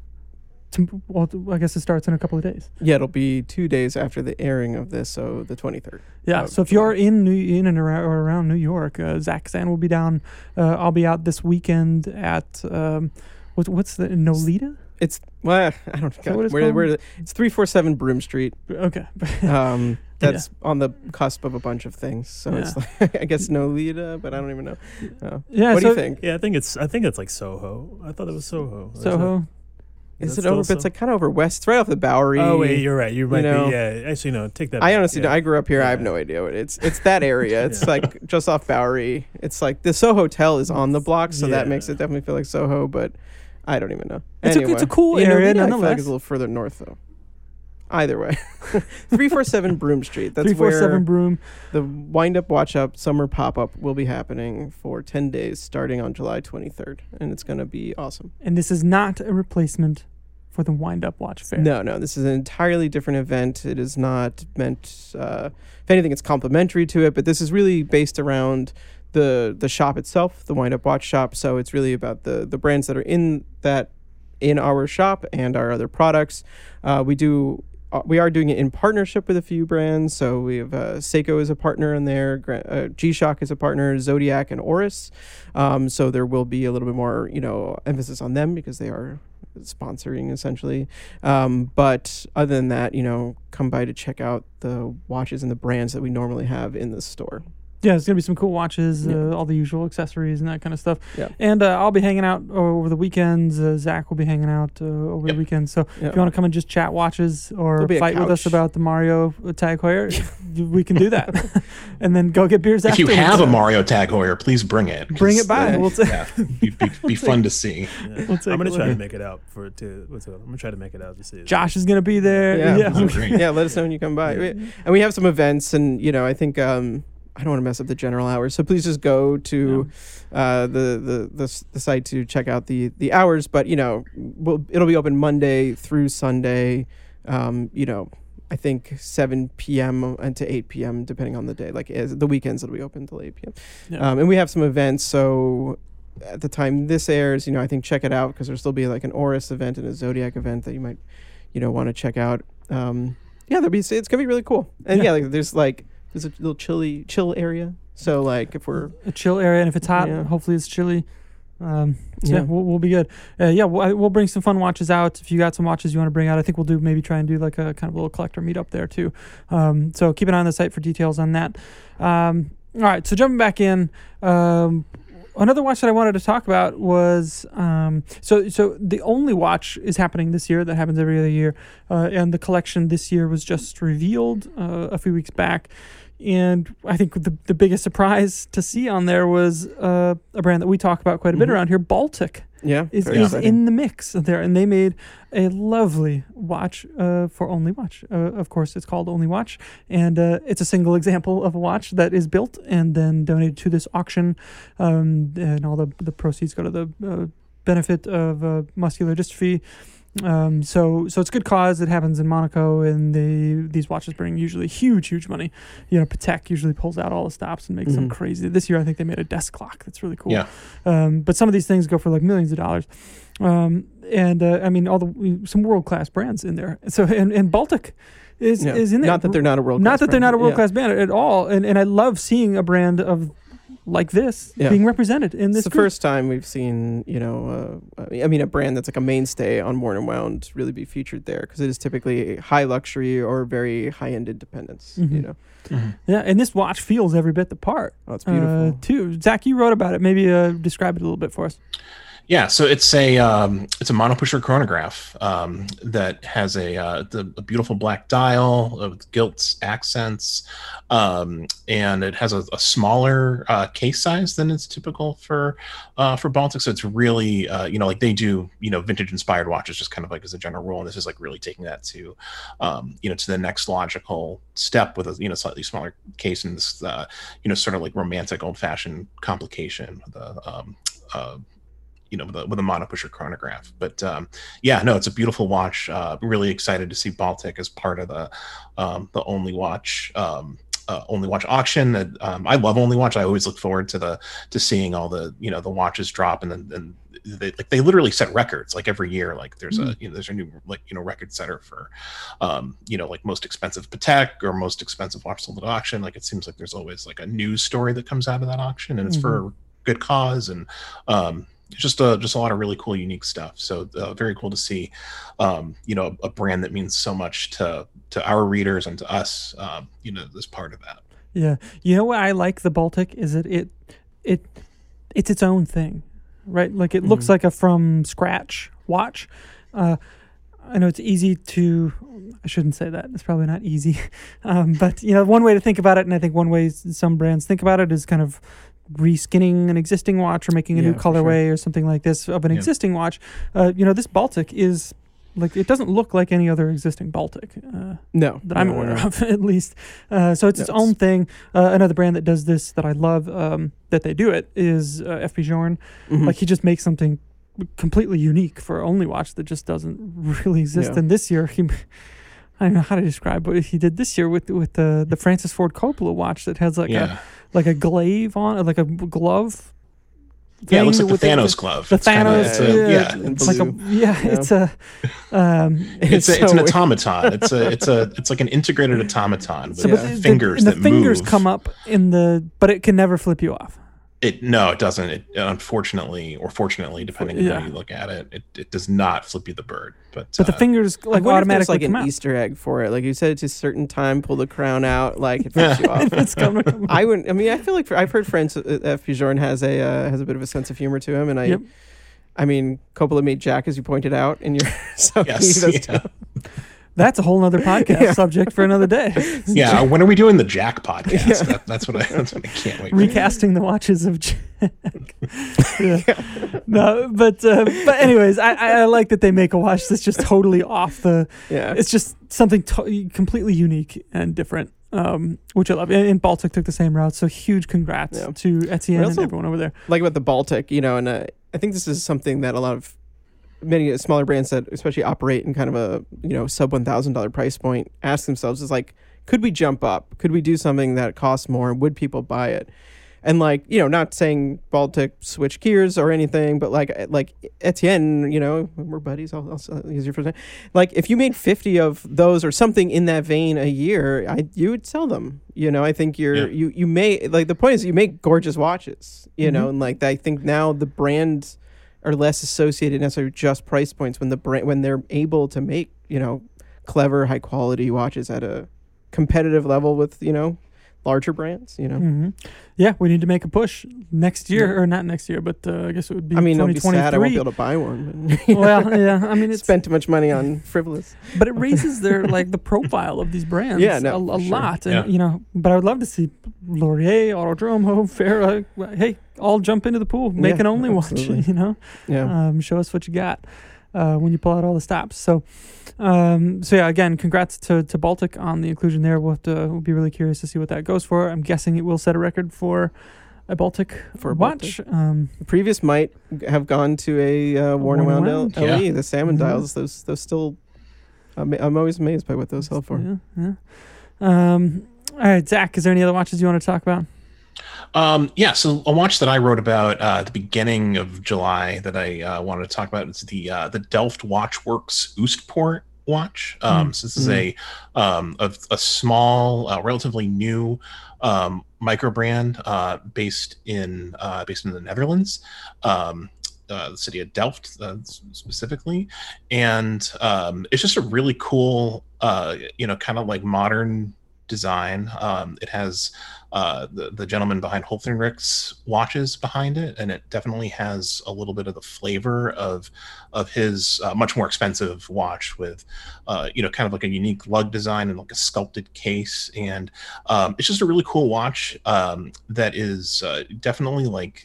I guess it starts in a couple of days. Yeah, it'll be 2 days after the airing of this, so the 23rd. Yeah, so if you're in and around New York, Zach Zan will be down. I'll be out this weekend at what's the Nolita? I don't know. It's 347 Broome Street. Okay. That's on the cusp of a bunch of things. So it's like, I guess Nolita, but I don't even know. What do you think? Yeah, I think it's like Soho. I thought it was Soho. Soho. Is it over? But it's like kind of over west. It's right off the Bowery. Oh wait, you're right. You might be. Yeah, actually, no. Take that. I honestly, I grew up here. I have no idea what it's that area. It's like just off Bowery. It's like the Soho Hotel is on the block, so that makes it definitely feel like Soho. But I don't even know. It's a cool area, nonetheless. I feel like it's a little further north though. Either way, 347 Broome Street. That's 347 Broome. The Wind Up Watch Up Summer Pop Up will be happening for 10 days, starting on July 23rd, and it's going to be awesome. And this is not a replacement for the Wind Up Watch Fair. No, this is an entirely different event. It is not meant. If anything, it's complimentary to it, but this is really based around the shop itself, the Wind Up Watch Shop. So it's really about the brands that are in our shop and our other products. We are doing it in partnership with a few brands. So we have Seiko as a partner in there, G-Shock is a partner, Zodiac and Oris. So there will be a little bit more, emphasis on them because they are sponsoring essentially. But other than that, come by to check out the watches and the brands that we normally have in the store. Yeah, it's going to be some cool watches, all the usual accessories and that kind of stuff. Yeah. And I'll be hanging out over the weekends. Zach will be hanging out over the weekends. So if you want to come and just chat watches or fight with us about the Mario Tag Heuer, we can do that. And then go get beers after. If you have a Mario Tag Heuer, please bring it. Bring it by. Be fun to see. Yeah. I'm going to try to make it out I'm going to try to make it out to see it. Josh is going to be there. Yeah, let us know when you come by. And we have some events, and I think I don't want to mess up the general hours, so please just go to the site to check out the hours. But it'll be open Monday through Sunday. I think 7 p.m. and to 8 p.m. depending on the day. Like the weekends, it'll be open till 8 p.m. Yeah. And we have some events. So at the time this airs, I think check it out because there'll still be like an Oris event and a Zodiac event that you might want to check out. It's gonna be really cool. And there's a little chill area. So if we're a chill area, and if it's hot, hopefully it's chilly. We'll be good. We'll bring some fun watches out. If you got some watches you want to bring out, I think we'll maybe try and do like a kind of a little collector meetup there too. So keep an eye on the site for details on that. All right, so jumping back in, another watch that I wanted to talk about was so the only watch is happening this year. That happens every other year, and the collection this year was just revealed a few weeks back. And I think the biggest surprise to see on there was a brand that we talk about quite a bit around here, Baltic. Is in the mix there, and they made a lovely watch for Only Watch. Of course, it's called Only Watch, and it's a single example of a watch that is built and then donated to this auction, and all the proceeds go to the benefit of muscular dystrophy. So it's a good cause. It happens in Monaco, and these watches bring usually huge money. Patek usually pulls out all the stops and makes them crazy. This year, I think they made a desk clock that's really cool. Yeah. But some of these things go for like millions of dollars. Some world-class brands in there. So and Baltic is in there. Not that they're not a world-class brand at all. And I love seeing a brand of like this Yeah. being represented in It's this the group. first time we've seen, a brand that's like a mainstay on Worn and Wound really be featured there, because it is typically high luxury or very high end independence. Mhm. Yeah, and this watch feels every bit the part. Oh, it's beautiful. Too. Zach, you wrote about it. Maybe describe it a little bit for us. Yeah, so it's a monopusher chronograph that has a beautiful black dial with gilt accents, and it has a smaller case size than is typical for Baltic. So it's really like they do vintage inspired watches just kind of like as a general rule, and this is like really taking that to to the next logical step with a slightly smaller case and this sort of like romantic old fashioned complication with a with a monopusher chronograph. But it's a beautiful watch. Really excited to see Baltic as part of the Only Watch auction. That I love Only Watch. I always look forward to seeing all the the watches drop, and then they literally set records like every year. Like there's a new record setter for like most expensive Patek or most expensive watch sold at auction. Like it seems like there's always like a news story that comes out of that auction, and it's for good cause. And just a lot of really cool, unique stuff. So very cool to see, a brand that means so much to our readers and to us, as part of that. Yeah, you know what I like the Baltic is that it's its own thing, right? Like it looks like a from scratch watch. I know it's easy to. I shouldn't say that. It's probably not easy, but one way to think about it, and I think one way some brands think about it is kind of reskinning an existing watch or making a new colorway or something like this of an existing watch. This Baltic is like, it doesn't look like any other existing Baltic that I'm aware of, at least. So it's its own thing. Another brand that does this that I love that they do it is FP Journe. Like he just makes something completely unique for Only Watch that just doesn't really exist. And this year I don't know how to describe what he did this year with the Francis Ford Coppola watch that has like a glaive on, like a glove. Yeah, it looks like the Thanos glove. The Thanos, it's an automaton. It's like an integrated automaton with fingers that move. The fingers come up but it can never flip you off. It doesn't. It unfortunately or fortunately, depending on how you look at it, it does not flip you the bird. But the fingers like automatically like an Easter egg for it. Like you said, it's a certain time. Pull the crown out. Like it flips you off. It's coming. I wouldn't. I mean, I feel like I've heard friends. FP Journe has a bit of a sense of humor to him, and I mean, Coppola made Jack, as you pointed out, and that's a whole nother podcast subject for another day. Yeah, when are we doing the Jack podcast? That's what I can't wait. Recasting the watches of Jack. No, but anyways, I like that they make a watch that's just totally off the. Yeah. It's just something completely unique and different. Which I love. And Baltic took the same route. So huge congrats to Etienne and everyone over there. Like about the Baltic, and I think this is something that many smaller brands that especially operate in kind of a sub $1,000 price point ask themselves is like, could we jump up? Could we do something that costs more? Would people buy it? And not saying Baltic switch gears or anything, but like Etienne, we're buddies. I'll use your first name. Like if you made 50 of those or something in that vein a year, you would sell them. I think you may, like, the point is you make gorgeous watches, and like I think now the brands are less associated necessarily with just price points when they're able to make clever, high quality watches at a competitive level with larger brands. Yeah, we need to make a push next year, or not next year, but I guess it would be. I mean, I'll be sad I won't be able to buy one. Well, yeah, I mean, it's spent too much money on frivolous, but it raises the profile of these brands a lot, and But I would love to see Laurier, Autodrome, Farah, hey, all jump into the pool, make an Only Watch, show us what you got when you pull out all the stops. So again, congrats to Baltic on the inclusion there. We'll be really curious to see what that goes for. I'm guessing it will set a record for a Baltic watch. The previous might have gone to a Worn and Wound LE, the salmon dials. Those still, I'm always amazed by what those sell for. Yeah. All right, Zach, is there any other watches you want to talk about? So a watch that I wrote about at the beginning of July that I wanted to talk about is the Delft Watchworks Oostpoort watch. So this is a small, relatively new micro brand based in the Netherlands. The city of Delft specifically, and it's just a really cool, kind of like modern design. It has the gentleman behind Holtenrich's watches behind it, and it definitely has a little bit of the flavor of his much more expensive watch with kind of like a unique lug design and like a sculpted case, and it's just a really cool watch that is definitely like,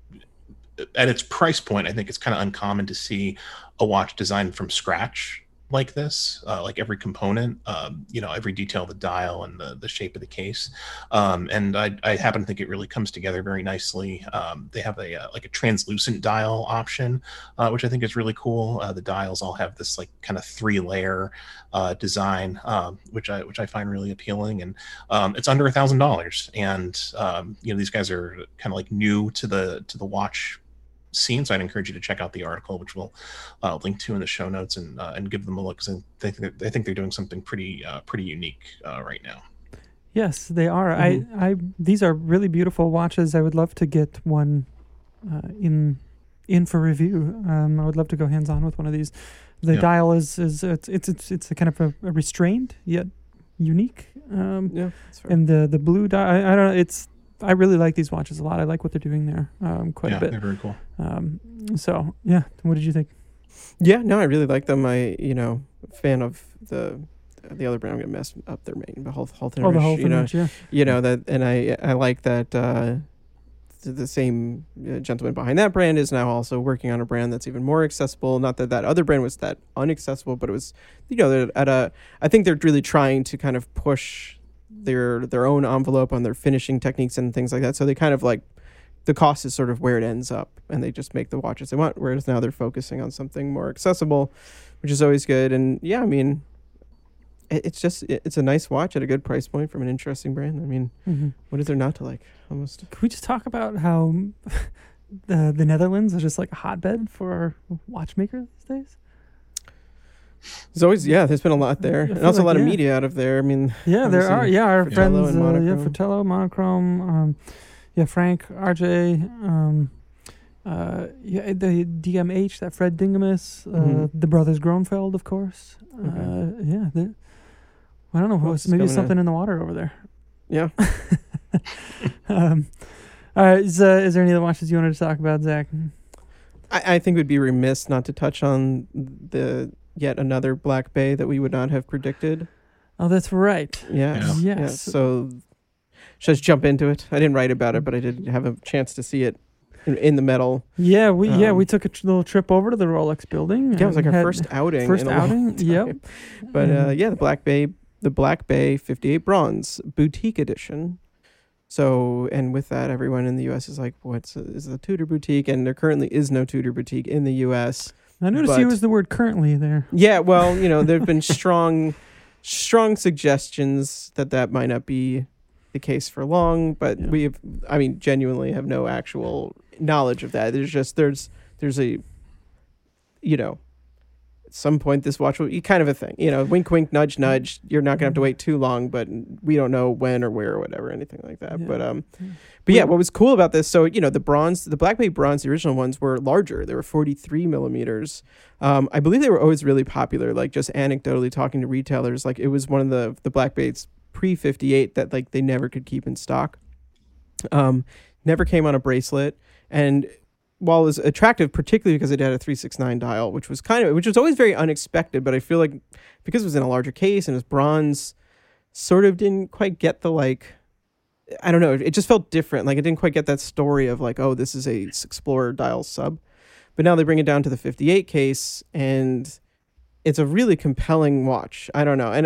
at its price point, I think it's kind of uncommon to see a watch designed from scratch like this, like every component, every detail of the dial and the shape of the case. And I happen to think it really comes together very nicely. They have a translucent dial option, which I think is really cool. The dials all have this like kind of 3-layer design, which I find really appealing. And it's under $1,000. And these guys are kind of like new to the watch scene, so I'd encourage you to check out the article, which we'll link to in the show notes, and give them a look, because I think they're doing something pretty unique right now. Yes, they are. I these are really beautiful watches. I would love to get one in for review. I would love to go hands on with one of these. The dial is it's a kind of a restrained yet unique. That's fair. And the blue dial, I don't know. I really like these watches a lot. I like what they're doing there quite a bit. They're very cool. So yeah, what did you think? Yeah, no, I really like them. Fan of the other brand. I'm gonna mess up their name, the Holtenrich. Oh, the Holtenrich, yeah. That, and I like that the same gentleman behind that brand is now also working on a brand that's even more accessible. Not that other brand was that unaccessible, but it was, they're I think they're really trying to kind of push their own envelope on their finishing techniques and things like that. So they kind of like, the cost is sort of where it ends up, and they just make the watches they want, whereas now they're focusing on something more accessible, which is always good. And yeah, I mean, it's a nice watch at a good price point from an interesting brand. I mean, what is there not to like? Almost. Can we just talk about how the Netherlands is just like a hotbed for watchmakers these days? There's always, there's been a lot there, and also a lot of media out of there. I mean, there are, our Fratello friends, and Monochrome. Fratello, Monochrome, Frank, RJ, the DMH, that Fred Dingamus, the brothers Gronfeld, of course. Okay. I don't know, maybe something in the water over there. Yeah. All right, is there any other watches you wanted to talk about, Zach? I think we'd be remiss not to touch on the yet another Black Bay that we would not have predicted. Oh, that's right. Yes. Yeah. So should I just jump into it? I didn't write about it, but I did have a chance to see it in the metal. Yeah, we took a little trip over to the Rolex building. Yeah, it was like our first outing. Yep. But the Black Bay 58 Bronze Boutique Edition. So, and with that, everyone in the U.S. is like, is the Tudor Boutique? And there currently is no Tudor Boutique in the U.S. I noticed you used the word currently there. Yeah, well, there have been strong suggestions that might not be the case for long, but genuinely have no actual knowledge of that. There's a, at some point this watch will be kind of a thing, wink, wink, nudge, nudge. You're not gonna have to wait too long, but we don't know when or where or whatever, anything like that. Yeah. But what was cool about this? So the Black Bay Bronze, the original ones were larger. They were 43 millimeters. I believe they were always really popular. Like just anecdotally talking to retailers, like it was one of the Black Bays pre-58 that like they never could keep in stock. Never came on a bracelet, and while it was attractive, particularly because it had a 369 dial, which was always very unexpected, but I feel like because it was in a larger case and it was bronze, sort of didn't quite get the I don't know, it just felt different. Like it didn't quite get that story of like, oh, this is a Explorer dial sub. But now they bring it down to the 58 case, and it's a really compelling watch. I don't know. And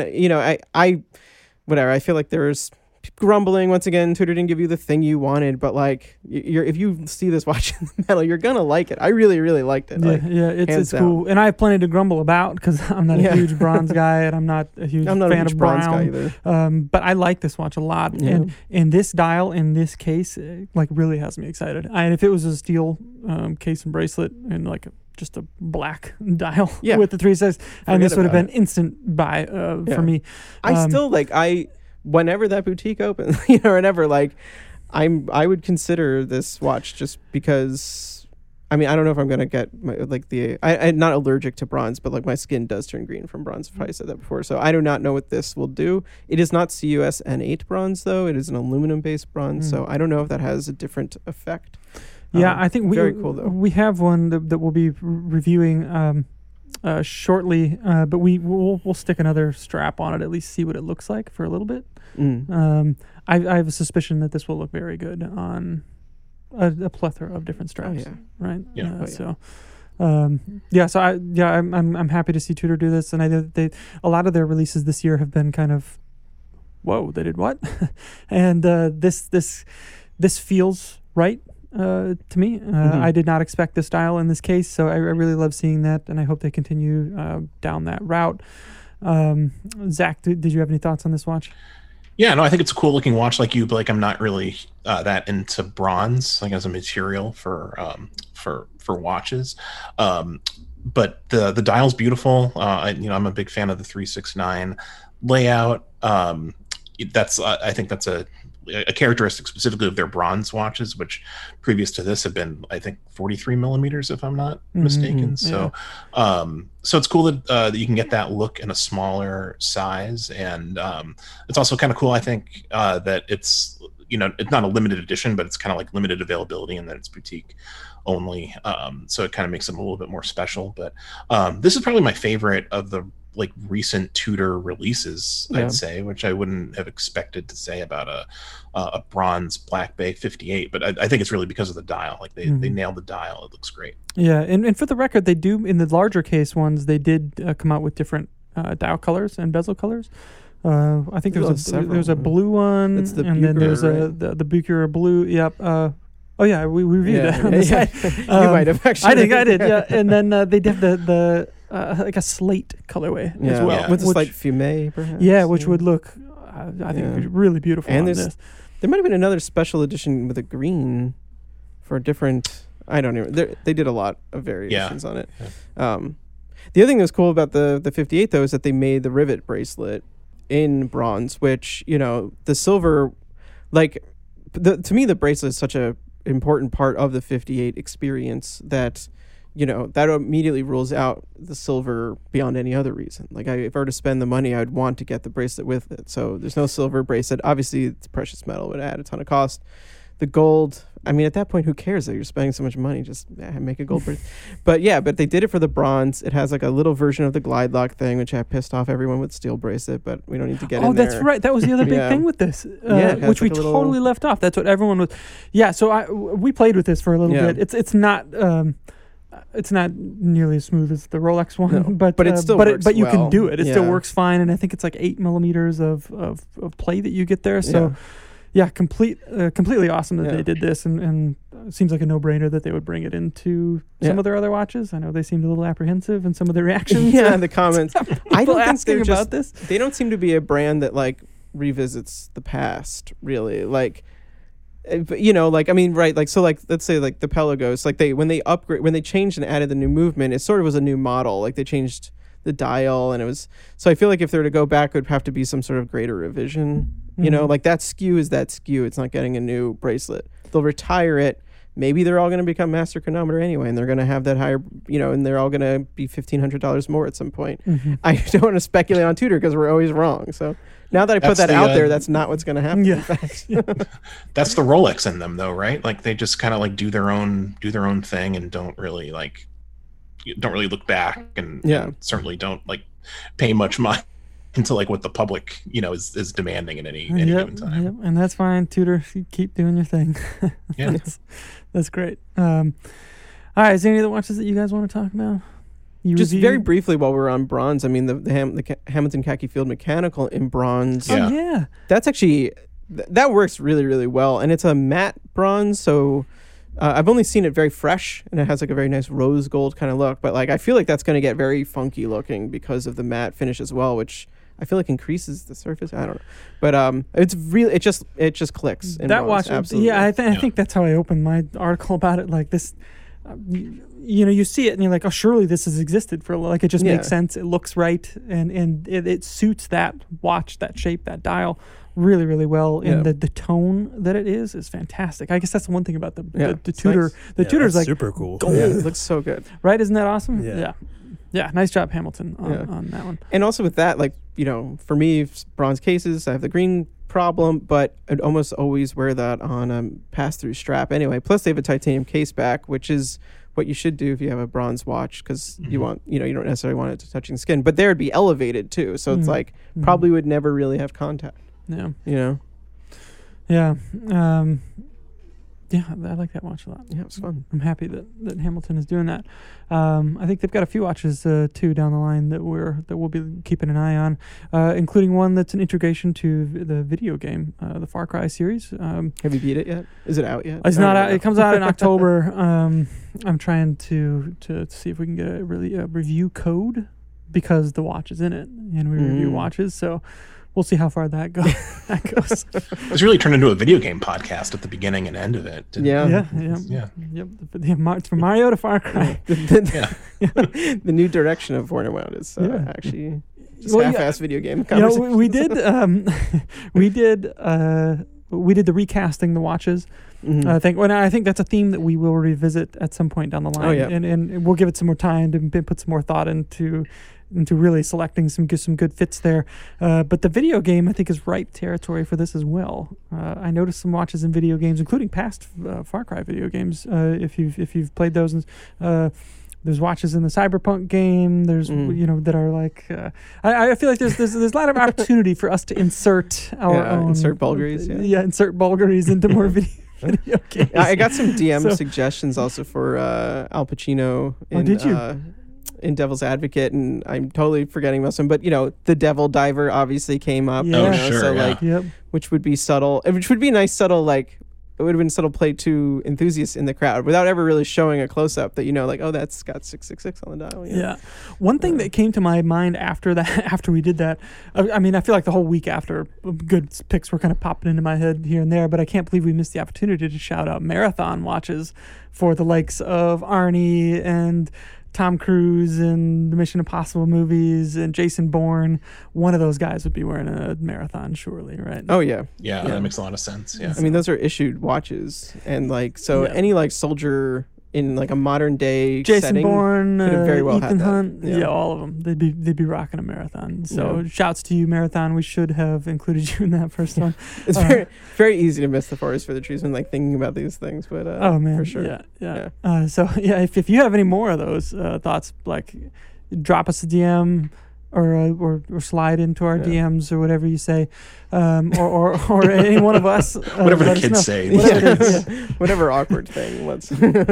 I feel like there's grumbling once again. Tudor didn't give you the thing you wanted, but like if you see this watch in the metal, you're gonna like it. I really, really liked it. It's cool, and I have plenty to grumble about because I'm not a huge bronze guy, and I'm not a huge fan of bronze brown. guy either. But I like this watch a lot, and this dial in this case, really has me excited. And if it was a steel case and bracelet and like just a black dial Yeah. with the 3.6, and this would have about been instant buy for me. I still like whenever that boutique opens, or whenever I would consider this watch just because. I mean, I don't know if I'm gonna get I'm not allergic to bronze, but like my skin does turn green from bronze. I've probably said that before, so I do not know what this will do. It is not CUS N8 bronze though; it is an aluminum-based bronze, so I don't know if that has a different effect. Yeah, I think very cool though. We have one that we'll be reviewing shortly, but we'll stick another strap on it, at least see what it looks like for a little bit. I have a suspicion that this will look very good on a plethora of different straps. Oh, yeah. Right. Yeah. So I'm happy to see Tudor do this, and I know a lot of their releases this year have been kind of, whoa, they did what? And this feels right to me. I did not expect this style in this case, so I really love seeing that, and I hope they continue down that route. Zach, did you have any thoughts on this watch? Yeah, no, I think it's a cool looking watch like you, but like I'm not really that into bronze like as a material for watches. But the dial's beautiful. I'm a big fan of the 369 layout. I think that's a characteristic specifically of their bronze watches, which previous to this have been, I think, 43 millimeters, if I'm not mistaken. So, so it's cool that you can get that look in a smaller size, and it's also kind of cool, I think, that it's not a limited edition, but it's kind of like limited availability, and that it's boutique only. So it kind of makes it a little bit more special. But this is probably my favorite of the recent Tudor releases, I'd say, which I wouldn't have expected to say about a bronze Black Bay 58, but I think it's really because of the dial. Like they nailed the dial. It looks great. Yeah, and for the record, they do, in the larger case ones, they did come out with different dial colors and bezel colors. I think there was a blue one, it's the and Bucher, then there's right? the Bucher blue. Yep. We reviewed that on the site. You might have actually. I think I did. Yeah, and then they did the like a slate colorway as well, with a slight fumet, perhaps. Yeah, which would look, I think, really beautiful. And on this. There might have been another special edition with a green for a different. I don't even. They did a lot of variations on it. Yeah. The other thing that's cool about the 58 though is that they made the rivet bracelet in bronze, which the silver, to me the bracelet is such a important part of the 58 experience that. That immediately rules out the silver beyond any other reason. Like, if I were to spend the money, I would want to get the bracelet with it. So there's no silver bracelet. Obviously, it's precious metal. It would add a ton of cost. The gold, I mean, at that point, who cares that you're spending so much money? Just make a gold bracelet. But they did it for the bronze. It has like a little version of the glide lock thing, which I pissed off everyone with steel bracelet, but we don't need to get in there. Oh, that's right. That was the other big thing with this, which we totally left off. That's what everyone was. Yeah, so we played with this for a little bit. It's not... it's not nearly as smooth as the Rolex one, but it still works but you can do it. It still works fine, and I think it's like 8 millimeters of play that you get there. So, completely awesome that they did this, and it seems like a no-brainer that they would bring it into some of their other watches. I know they seemed a little apprehensive in some of their reactions. In the comments. I don't think they're about this. They don't seem to be a brand that revisits the past, really. Let's say the Pelagos, when they changed and added the new movement, it sort of was a new model. Like, they changed the dial, and it was, so I feel like if they were to go back, it would have to be some sort of greater revision. That skew is that skew. It's not getting a new bracelet. They'll retire it. Maybe they're all going to become master chronometer anyway, and they're going to have that higher, and they're all going to be $1,500 more at some point. I don't want to speculate on Tudor because we're always wrong. So now that I put that out there, that's not what's going to happen. Yeah. That's the Rolex in them, though, right? Like, they just kind of do their own thing and don't really look back, and certainly don't pay much money into what the public is demanding at any given time. Yep, and that's fine. Tudor, you keep doing your thing. Yeah, that's great. All right, is there any other watches that you guys want to talk about? Just very briefly while we're on bronze, I mean the Hamilton Khaki Field Mechanical in bronze. Oh yeah, that's actually that works really, really well, and it's a matte bronze, so. I've only seen it very fresh, and it has a very nice rose gold kind of look. But I feel like that's going to get very funky looking because of the matte finish as well, which I feel like increases the surface. I don't know, but it's really it just clicks. In that bronze, watch, absolutely. yeah. I think that's how I opened my article about it. Like this, you see it and you're like, oh, surely this has existed for like it just Yeah. makes sense. It looks right, and it suits that watch, that shape, that dial really, really well. Yeah. And the tone that it is fantastic. I guess that's the one thing about the It's Tudor. nice. The Yeah, Tudor's that's like super cool. gold. Yeah, it looks so good. Right? Isn't that awesome? Yeah. Yeah. Nice job, Hamilton, Yeah. on that one. And also with that, like, for me, bronze cases, I have the green problem, but I'd almost always wear that on a pass-through strap anyway. Plus, they have a titanium case back, which is what you should do if you have a bronze watch, because you want, you don't necessarily want it to touching skin, but there it'd be elevated too. So it's like probably would never really have contact, Yeah. Yeah, I like that watch a lot. it was fun. I'm happy that Hamilton is doing that. I think they've got a few watches too down the line that we'll be keeping an eye on, including one that's an integration to the video game, the Far Cry series. Have you beat it yet? Is it out yet? It's Oh, not no, out. no. It comes out in October. I'm trying to see if we can get a review code, because the watch is in it and we review watches. So we'll see how far that goes. It's really turned into a video game podcast at the beginning and end of it. Yeah. Yeah. Yep. It's from Mario to Far Cry. The new direction of Warner Wound is actually just Well, yeah. half-ass video game You know, conversation. we did the recasting the watches. Mhm. I think that's a theme that we will revisit at some point down the line. Oh, yeah. And we'll give it some more time to put some more thought into really selecting some good fits there. But the video game, I think, is ripe territory for this as well. I noticed some watches in video games, including past Far Cry video games. If you've played those, there's watches in the Cyberpunk game. There's that are like. I feel like there's a lot of opportunity for us to insert our own insert Bulgaries, yeah. insert Bulgaries into more video games. I got some DM So- suggestions also for Al Pacino in, did you? In Devil's Advocate, and I'm totally forgetting about some, but the Devil Diver obviously came up. Yeah. Oh, sure, so yeah. like, Yep. which would be subtle, which would be a nice subtle, like, it would have been subtle play to enthusiasts in the crowd without ever really showing a close up that like, oh, that's got 666 on the dial. Yeah. One thing that came to my mind after we did that, I mean, I feel like the whole week after, good picks were kind of popping into my head here and there, but I can't believe we missed the opportunity to shout out marathon watches for the likes of Arnie and Tom Cruise and the Mission Impossible movies and Jason Bourne. One of those guys would be wearing a marathon, surely, right? Oh, yeah. Yeah, that makes a lot of sense. Yeah. I mean, those are issued watches, and like, so Yeah. any like soldier in like a modern day Jason setting Bourne, could have very well had Ethan that. Hunt, Yeah. yeah, all of them. They'd be rocking a marathon. So Yeah. shouts to you, marathon. We should have included you in that first one. It's very easy to miss the forest for the trees when like thinking about these things, but Oh man, for sure. yeah. So yeah, if you have any more of those thoughts, like drop us a DM or slide into our DMs or whatever you say, or any one of us. Whatever the let us know. kids say. Whatever awkward thing. Let's.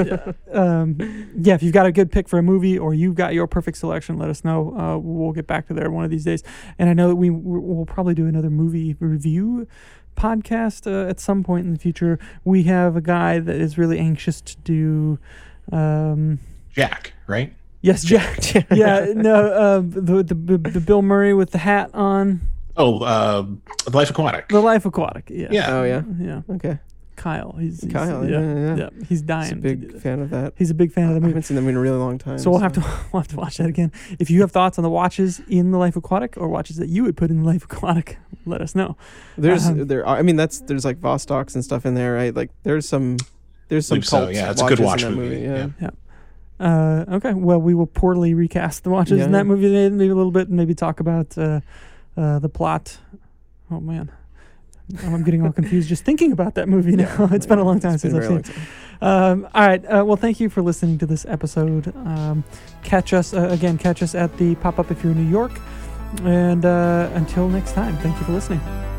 If you've got a good pick for a movie or you've got your perfect selection, let us know. We'll get back to there one of these days. And I know that we'll probably do another movie review podcast at some point in the future. We have a guy that is really anxious to do. Jack, right? Yes, Jack. Yeah, no, the Bill Murray with the hat on. Oh, The Life Aquatic. The Life Aquatic. Yeah. Yeah. Oh yeah. Yeah. Okay. Kyle. He's Kyle. Yeah. Yeah. He's He's dying. a to do big that. fan of that. He's a big fan of the I movie. haven't seen them in a really long time. So we'll have to watch that again. If you have thoughts on the watches in the Life Aquatic or watches that you would put in the Life Aquatic, let us know. There's there's like Vostocks and stuff in there, right? Like there's some believe cult so, yeah. It's a good watches watch in that movie, Yeah. Okay. Well, we will poorly recast the watches in Yeah. that movie maybe a little bit, and maybe talk about the plot. Oh man, I'm getting all confused just thinking about that movie now. It's been a long time It's been since a I've very seen long it. All right. Well, thank you for listening to this episode. Catch us at the Pop-Up if you're in New York. And until next time, thank you for listening.